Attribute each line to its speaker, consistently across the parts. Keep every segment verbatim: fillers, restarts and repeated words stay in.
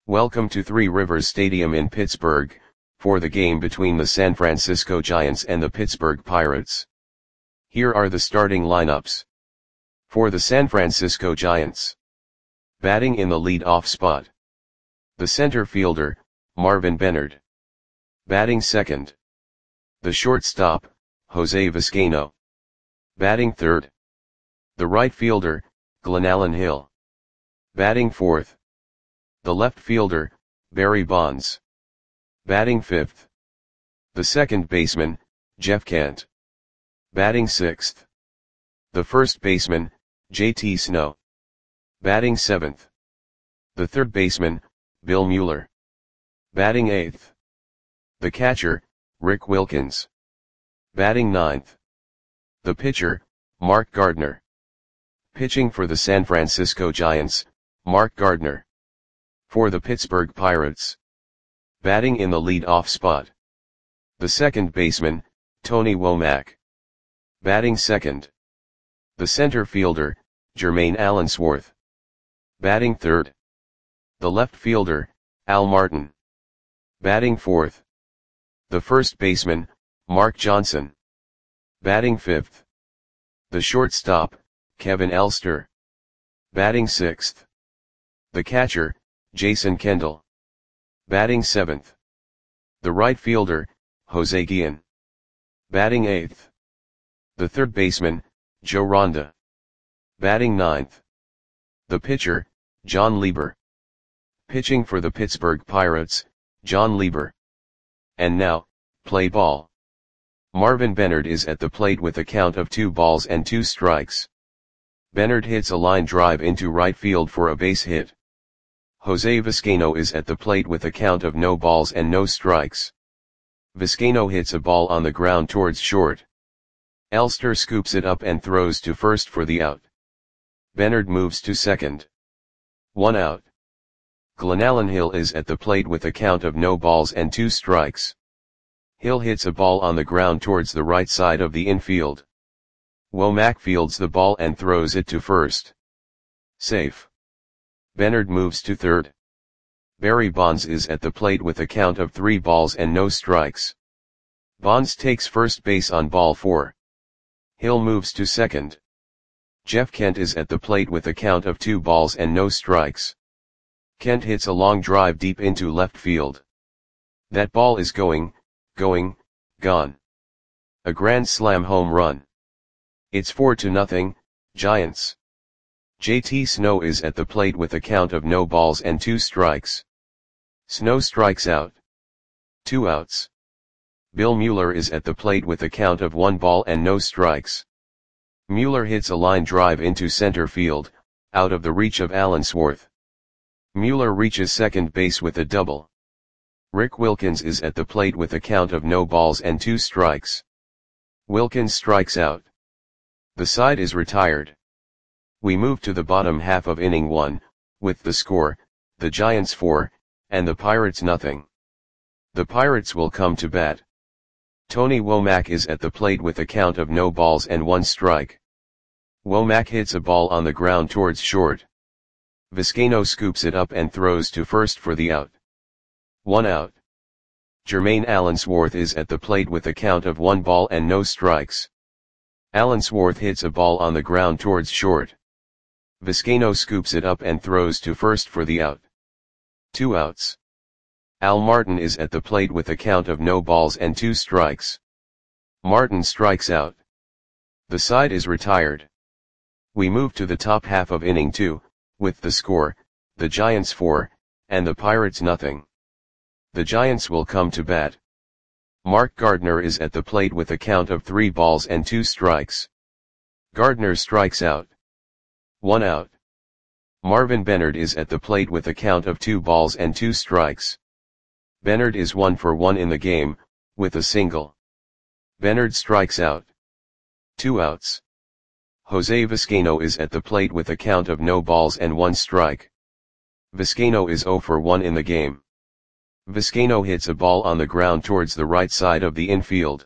Speaker 1: Welcome to Three Rivers Stadium in Pittsburgh, for the game between the San Francisco Giants and the Pittsburgh Pirates. Here are the starting lineups. For the San Francisco Giants. Batting in the lead-off spot. The center fielder, Marvin Benard. Batting second. The shortstop, Jose Vizcaino. Batting third. The right fielder, Glenallen Hill. Batting fourth. The left fielder, Barry Bonds. Batting fifth. The second baseman, Jeff Kent. Batting sixth. The first baseman, J T Snow. Batting seventh. The third baseman, Bill Mueller. Batting eighth. The catcher, Rick Wilkins. Batting ninth. The pitcher, Mark Gardner. Pitching for the San Francisco Giants, Mark Gardner. For the Pittsburgh Pirates. Batting in the lead-off spot. The second baseman, Tony Womack. Batting second. The center fielder, Jermaine Allensworth. Batting third. The left fielder, Al Martin. Batting fourth. The first baseman, Mark Johnson. Batting fifth. The shortstop, Kevin Elster. Batting sixth. The catcher, Jason Kendall. Batting seventh. The right fielder, Jose Guillen. Batting eighth. The third baseman, Joe Ronda. Batting ninth. The pitcher, John Lieber. Pitching for the Pittsburgh Pirates, John Lieber. And now, play ball. Marvin Benard is at the plate with a count of two balls and two strikes. Benard hits a line drive into right field for a base hit. Jose Vizcaino is at the plate with a count of no balls and no strikes. Vizcaino hits a ball on the ground towards short. Elster scoops it up and throws to first for the out. Benard moves to second. One out. Glenallen Hill is at the plate with a count of no balls and two strikes. Hill hits a ball on the ground towards the right side of the infield. Womack fields the ball and throws it to first. Safe. Benard moves to third. Barry Bonds is at the plate with a count of three balls and no strikes. Bonds takes first base on ball four. Hill moves to second. Jeff Kent is at the plate with a count of two balls and no strikes. Kent hits a long drive deep into left field. That ball is going, going, gone. A grand slam home run. It's four to nothing, Giants. J T Snow is at the plate with a count of no balls and two strikes. Snow strikes out. Two outs. Bill Mueller is at the plate with a count of one ball and no strikes. Mueller hits a line drive into center field, out of the reach of Allensworth. Mueller reaches second base with a double. Rick Wilkins is at the plate with a count of no balls and two strikes. Wilkins strikes out. The side is retired. We move to the bottom half of inning one, with the score, the Giants four, and the Pirates nothing. The Pirates will come to bat. Tony Womack is at the plate with a count of no balls and one strike. Womack hits a ball on the ground towards short. Vizcaino scoops it up and throws to first for the out. One out. Jermaine Allensworth is at the plate with a count of one ball and no strikes. Allensworth hits a ball on the ground towards short. Vizcaino scoops it up and throws to first for the out. Two outs. Al Martin is at the plate with a count of no balls and two strikes. Martin strikes out. The side is retired. We move to the top half of inning two, with the score, the Giants four, and the Pirates nothing. The Giants will come to bat. Mark Gardner is at the plate with a count of three balls and two strikes. Gardner strikes out. One out. Marvin Benard is at the plate with a count of two balls and two strikes. Benard is one for one in the game, with a single. Benard strikes out. Two outs. Jose Vizcaino is at the plate with a count of no balls and one strike. Vizcaino is zero for one in the game. Vizcaino hits a ball on the ground towards the right side of the infield.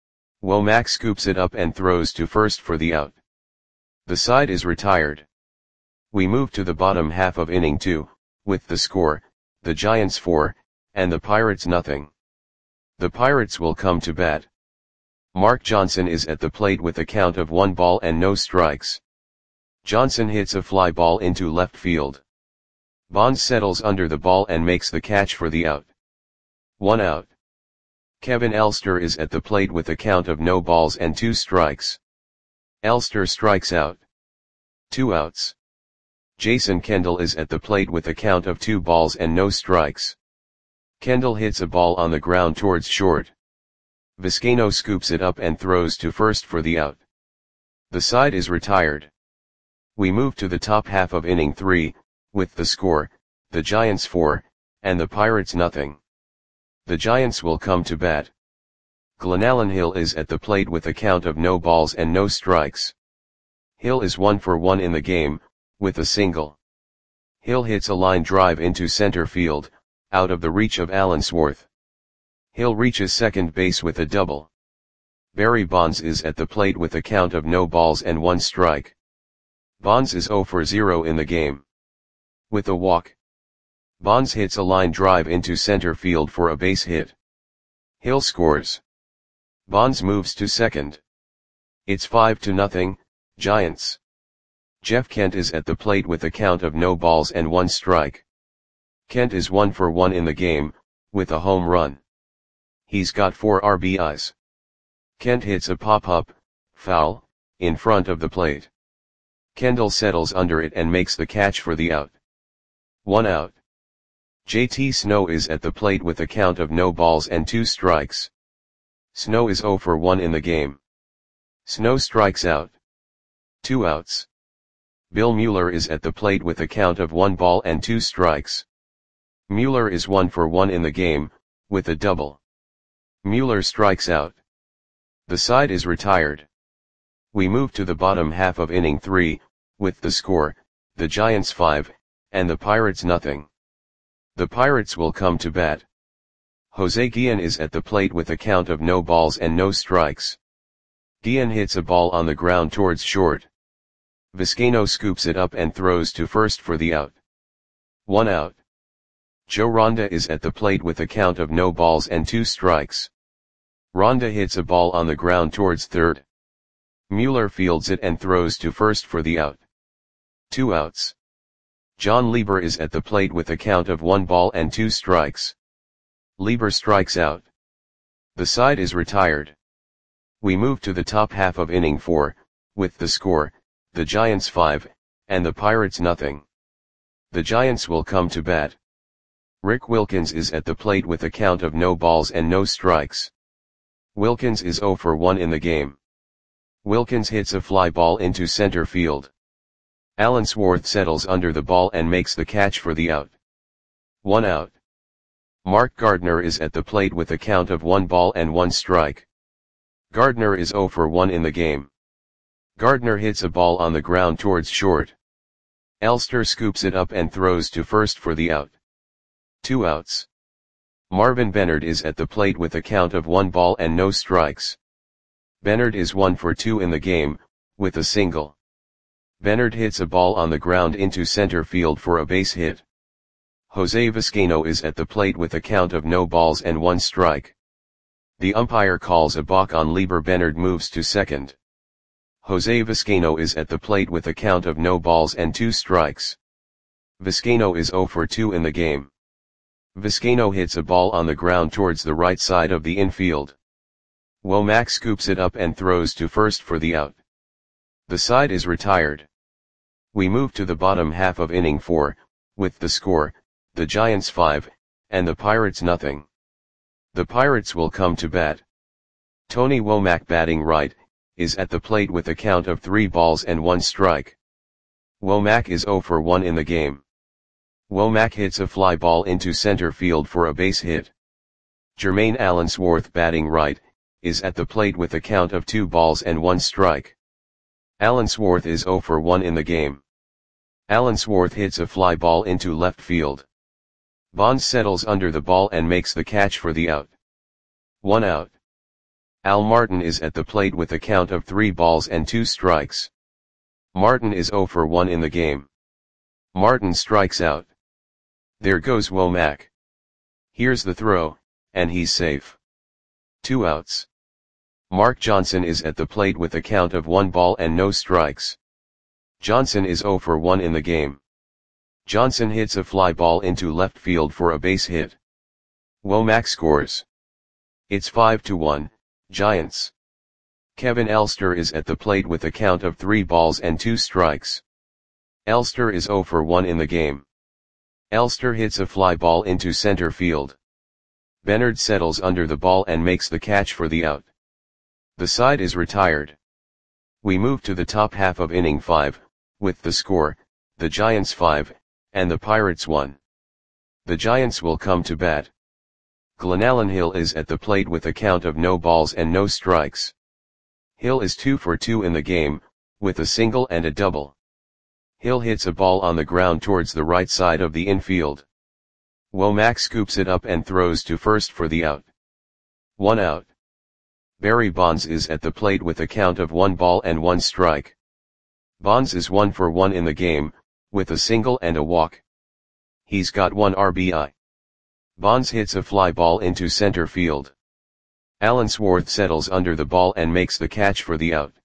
Speaker 1: Womack scoops it up and throws to first for the out. The side is retired. We move to the bottom half of inning two, with the score, the Giants four, and the Pirates nothing. The Pirates will come to bat. Mark Johnson is at the plate with a count of one ball and no strikes. Johnson hits a fly ball into left field. Bonds settles under the ball and makes the catch for the out. One out. Kevin Elster is at the plate with a count of no balls and two strikes. Elster strikes out. Two outs. Jason Kendall is at the plate with a count of two balls and no strikes. Kendall hits a ball on the ground towards short. Vizcaino scoops it up and throws to first for the out. The side is retired. We move to the top half of inning three, with the score, the Giants four, and the Pirates nothing. The Giants will come to bat. Glenallen Hill is at the plate with a count of no balls and no strikes. Hill is one for one in the game, with a single. Hill hits a line drive into center field, out of the reach of Allensworth. Hill reaches second base with a double. Barry Bonds is at the plate with a count of no balls and one strike. Bonds is zero for zero in the game. With a walk. Bonds hits a line drive into center field for a base hit. Hill scores. Bonds moves to second. It's five to nothing, Giants. Jeff Kent is at the plate with a count of no balls and one strike. Kent is one for one in the game, with a home run. He's got four R B Is. Kent hits a pop-up, foul, in front of the plate. Kendall settles under it and makes the catch for the out. One out. J T Snow is at the plate with a count of no balls and two strikes. Snow is zero for one in the game. Snow strikes out. Two outs. Bill Mueller is at the plate with a count of one ball and two strikes. Mueller is one for one in the game, with a double. Mueller strikes out. The side is retired. We move to the bottom half of inning three, with the score, the Giants five, and the Pirates nothing. The Pirates will come to bat. Jose Guillen is at the plate with a count of no balls and no strikes. Guillen hits a ball on the ground towards short. Vizcaino scoops it up and throws to first for the out. One out. Joe Ronda is at the plate with a count of no balls and two strikes. Ronda hits a ball on the ground towards third. Mueller fields it and throws to first for the out. Two outs. John Lieber is at the plate with a count of one ball and two strikes. Lieber strikes out. The side is retired. We move to the top half of inning four, with the score, the Giants five, and the Pirates nothing. The Giants will come to bat. Rick Wilkins is at the plate with a count of no balls and no strikes. Wilkins is zero for one in the game. Wilkins hits a fly ball into center field. Allensworth settles under the ball and makes the catch for the out. One out. Mark Gardner is at the plate with a count of one ball and one strike. Gardner is zero for one in the game. Gardner hits a ball on the ground towards short. Elster scoops it up and throws to first for the out. Two outs. Marvin Bennard is at the plate with a count of one ball and no strikes. Bennard is one for two in the game, with a single. Bennard hits a ball on the ground into center field for a base hit. Jose Vizcaino is at the plate with a count of no balls and one strike. The umpire calls a balk on Lieber. Bennard moves to second. Jose Vizcaino is at the plate with a count of no balls and two strikes. Vizcaino is zero for two in the game. Vizcaino hits a ball on the ground towards the right side of the infield. Womack scoops it up and throws to first for the out. The side is retired. We move to the bottom half of inning four, with the score, the Giants five, and the Pirates nothing. The Pirates will come to bat. Tony Womack, batting right, is at the plate with a count of three balls and one strike. Womack is zero for one in the game. Womack hits a fly ball into center field for a base hit. Jermaine Allensworth, batting right, is at the plate with a count of two balls and one strike. Allensworth is zero for one in the game. Allensworth hits a fly ball into left field. Bonds settles under the ball and makes the catch for the out. One out. Al Martin is at the plate with a count of three balls and two strikes. Martin is zero for one in the game. Martin strikes out. There goes Womack. Here's the throw, and he's safe. Two outs. Mark Johnson is at the plate with a count of one ball and no strikes. Johnson is oh for one in the game. Johnson hits a fly ball into left field for a base hit. Womack scores. It's five to one, Giants. Kevin Elster is at the plate with a count of three balls and two strikes. Elster is oh for one in the game. Elster hits a fly ball into center field. Bernard settles under the ball and makes the catch for the out. The side is retired. We move to the top half of inning five, with the score, the Giants five, and the Pirates one. The Giants will come to bat. Glenallen Hill is at the plate with a count of no balls and no strikes. Hill is two for two in the game, with a single and a double. Hill hits a ball on the ground towards the right side of the infield. Womack scoops it up and throws to first for the out. One out. Barry Bonds is at the plate with a count of one ball and one strike. Bonds is one for one in the game, with a single and a walk. He's got one R B I. Bonds hits a fly ball into center field. Allensworth settles under the ball and makes the catch for the out.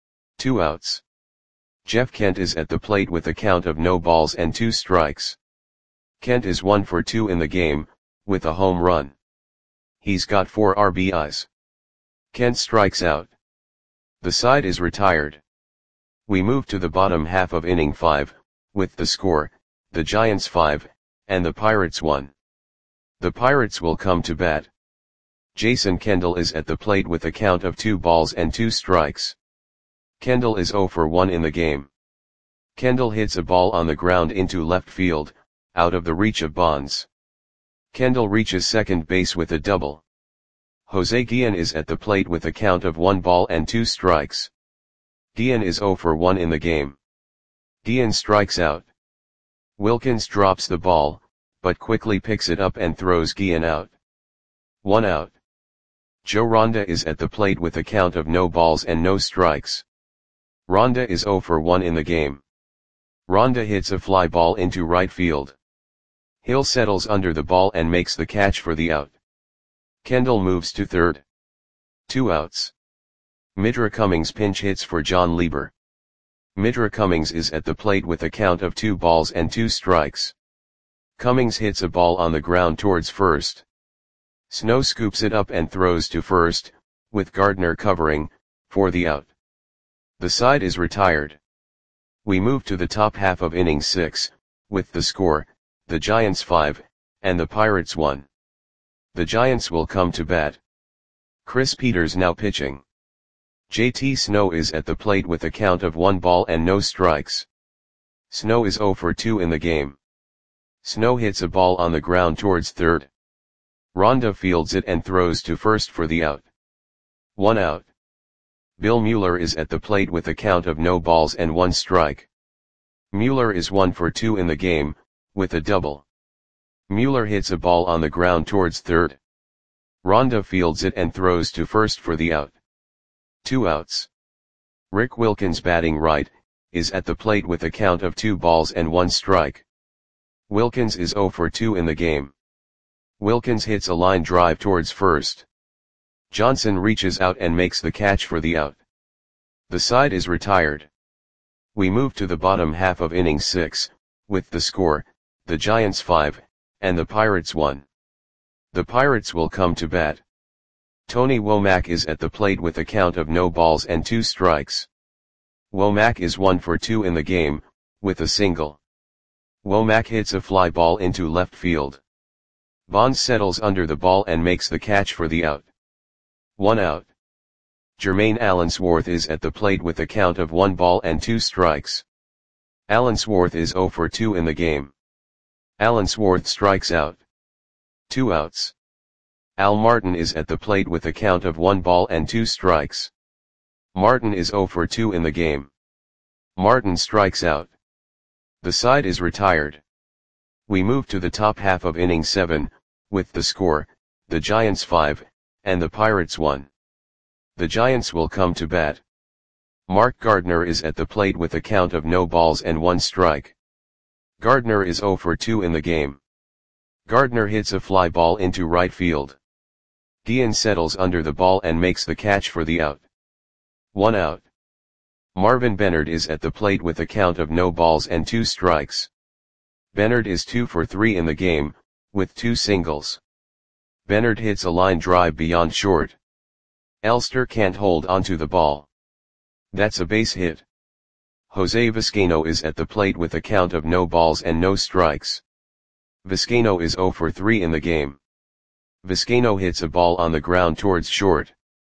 Speaker 1: Two outs. Jeff Kent is at the plate with a count of no balls and two strikes. Kent is one for two in the game, with a home run. He's got four R B Is. Kent strikes out. The side is retired. We move to the bottom half of inning five, with the score, the Giants five, and the Pirates one. The Pirates will come to bat. Jason Kendall is at the plate with a count of two balls and two strikes. Kendall is oh for one in the game. Kendall hits a ball on the ground into left field, out of the reach of Bonds. Kendall reaches second base with a double. Jose Guillen is at the plate with a count of one ball and two strikes. Guillen is oh for one in the game. Guillen strikes out. Wilkins drops the ball, but quickly picks it up and throws Guillen out. One out. Joe Ronda is at the plate with a count of no balls and no strikes. Ronda is oh for one in the game. Ronda hits a fly ball into right field. Hill settles under the ball and makes the catch for the out. Kendall moves to third. Two outs. Midra Cummings pinch hits for John Lieber. Midra Cummings is at the plate with a count of two balls and two strikes. Cummings hits a ball on the ground towards first. Snow scoops it up and throws to first, with Gardner covering, for the out. The side is retired. We move to the top half of inning six, with the score, the Giants five, and the Pirates one. The Giants will come to bat. Chris Peters now pitching. J T Snow is at the plate with a count of one ball and no strikes. Snow is oh for two in the game. Snow hits a ball on the ground towards third. Ronda fields it and throws to first for the out. One out. Bill Mueller is at the plate with a count of no balls and one strike. Mueller is one for two in the game, with a double. Mueller hits a ball on the ground towards third. Ronda fields it and throws to first for the out. Two outs. Rick Wilkins batting right, is at the plate with a count of two balls and one strike. Wilkins is oh for two in the game. Wilkins hits a line drive towards first. Johnson reaches out and makes the catch for the out. The side is retired. We move to the bottom half of inning six, with the score, the Giants five, and the Pirates one. The Pirates will come to bat. Tony Womack is at the plate with a count of no balls and two strikes. Womack is one for two in the game, with a single. Womack hits a fly ball into left field. Bonds settles under the ball and makes the catch for the out. One out. Jermaine Allensworth is at the plate with a count of one ball and two strikes. Allensworth is oh for two in the game. Allensworth strikes out. Two outs. Al Martin is at the plate with a count of one ball and two strikes. Martin is oh for two in the game. Martin strikes out. The side is retired. We move to the top half of inning seven, with the score, the Giants five, and the Pirates one. The Giants will come to bat. Mark Gardner is at the plate with a count of no balls and one strike. Gardner is oh for two in the game. Gardner hits a fly ball into right field. Guillen settles under the ball and makes the catch for the out. One out. Marvin Benard is at the plate with a count of no balls and two strikes. Benard is two for three in the game, with two singles. Benard hits a line drive beyond short. Elster can't hold onto the ball. That's a base hit. Jose Vizcaino is at the plate with a count of no balls and no strikes. Vizcaino is zero for three in the game. Vizcaino hits a ball on the ground towards short.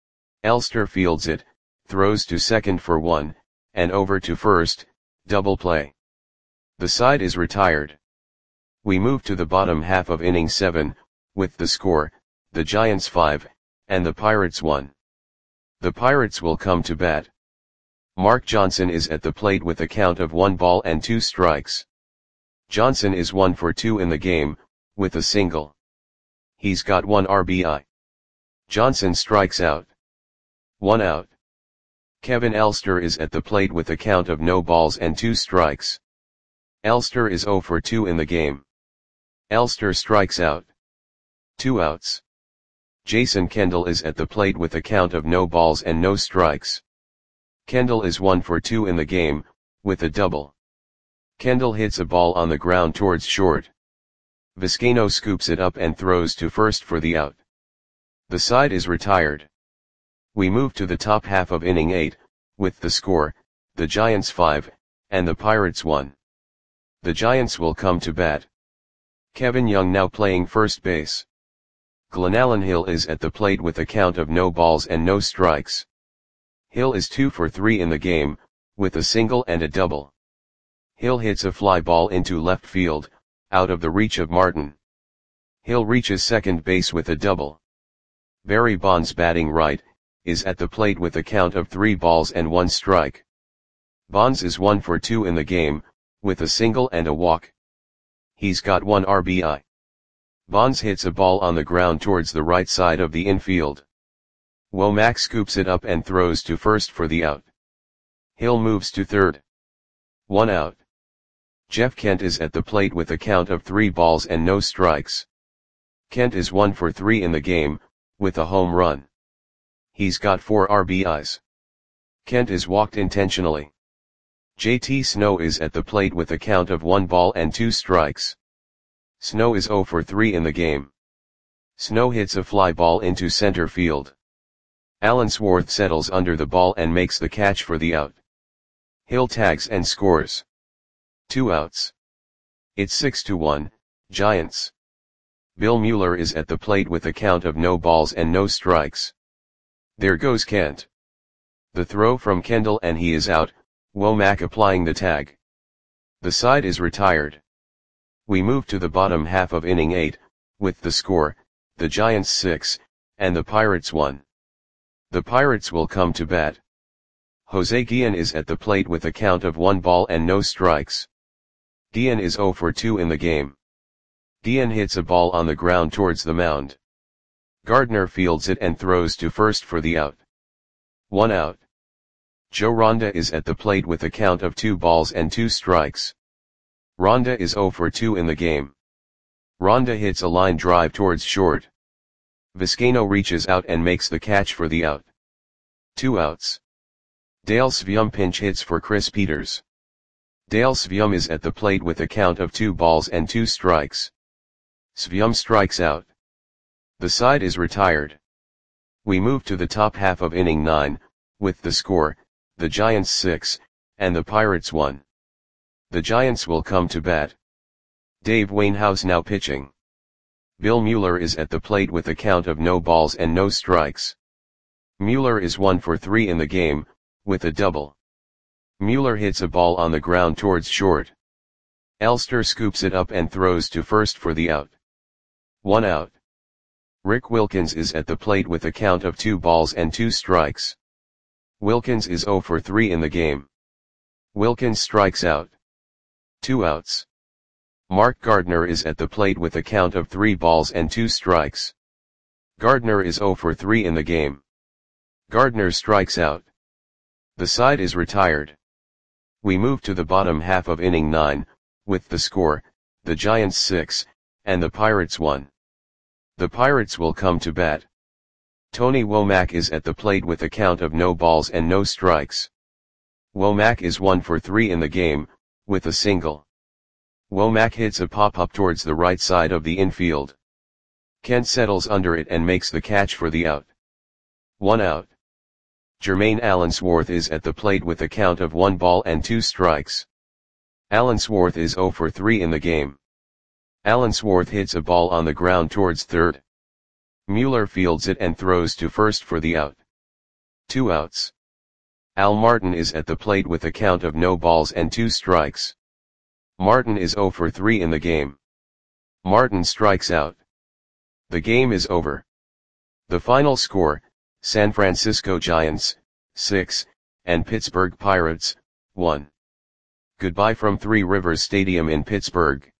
Speaker 1: Elster fields it, throws to second for one, and over to first, double play. The side is retired. We move to the bottom half of inning seven, with the score, the Giants five, and the Pirates one. The Pirates will come to bat. Mark Johnson is at the plate with a count of one ball and two strikes. Johnson is one for two in the game, with a single. He's got one R B I. Johnson strikes out. One out. Kevin Elster is at the plate with a count of no balls and two strikes. Elster is zero for two in the game. Elster strikes out. Two outs. Jason Kendall is at the plate with a count of no balls and no strikes. Kendall is one for two in the game, with a double. Kendall hits a ball on the ground towards short. Vizcaino scoops it up and throws to first for the out. The side is retired. We move to the top half of inning eight, with the score, the Giants five, and the Pirates one. The Giants will come to bat. Kevin Young now playing first base. Glenallen Hill is at the plate with a count of no balls and no strikes. Hill is two for three in the game, with a single and a double. Hill hits a fly ball into left field, out of the reach of Martin. Hill reaches second base with a double. Barry Bonds, batting right, is at the plate with a count of three balls and one strike. Bonds is one for two in the game, with a single and a walk. He's got one R B I. Bonds hits a ball on the ground towards the right side of the infield. Womack scoops it up and throws to first for the out. Hill moves to third. One out. Jeff Kent is at the plate with a count of three balls and no strikes. Kent is one for three in the game, with a home run. He's got four R B Is. Kent is walked intentionally. J T Snow is at the plate with a count of one ball and two strikes. Snow is zero for three in the game. Snow hits a fly ball into center field. Allensworth settles under the ball and makes the catch for the out. Hill tags and scores. Two outs. It's six to one, Giants. Bill Mueller is at the plate with a count of no balls and no strikes. There goes Kent. The throw from Kendall and he is out, Womack applying the tag. The side is retired. We move to the bottom half of inning eight, with the score, the Giants six, and the Pirates one. The Pirates will come to bat. Jose Guillen is at the plate with a count of one ball and no strikes. Guillen is zero for two in the game. Guillen hits a ball on the ground towards the mound. Gardner fields it and throws to first for the out. One out. Joe Ronda is at the plate with a count of two balls and two strikes. Ronda is zero for two in the game. Ronda hits a line drive towards short. Vizcaino reaches out and makes the catch for the out. Two outs. Dale Svium pinch hits for Chris Peters. Dale Svium is at the plate with a count of two balls and two strikes. Svium strikes out. The side is retired. We move to the top half of inning nine, with the score, the Giants six, and the Pirates one. The Giants will come to bat. Dave Wainhouse now pitching. Bill Mueller is at the plate with a count of no balls and no strikes. Mueller is one for three in the game, with a double. Mueller hits a ball on the ground towards short. Elster scoops it up and throws to first for the out. One out. Rick Wilkins is at the plate with a count of two balls and two strikes. Wilkins is zero for three in the game. Wilkins strikes out. Two outs. Mark Gardner is at the plate with a count of three balls and two strikes. Gardner is zero for three in the game. Gardner strikes out. The side is retired. We move to the bottom half of inning nine, with the score, the Giants six, and the Pirates won. The Pirates will come to bat. Tony Womack is at the plate with a count of no balls and no strikes. Womack is one for three in the game, with a single. Womack hits a pop-up towards the right side of the infield. Kent settles under it and makes the catch for the out. One out. Jermaine Allensworth is at the plate with a count of one ball and two strikes. Allensworth is zero for three in the game. Allensworth hits a ball on the ground towards third. Mueller fields it and throws to first for the out. Two outs. Al Martin is at the plate with a count of no balls and two strikes. Martin is zero for three in the game. Martin strikes out. The game is over. The final score, San Francisco Giants, six, and Pittsburgh Pirates, one. Goodbye from Three Rivers Stadium in Pittsburgh.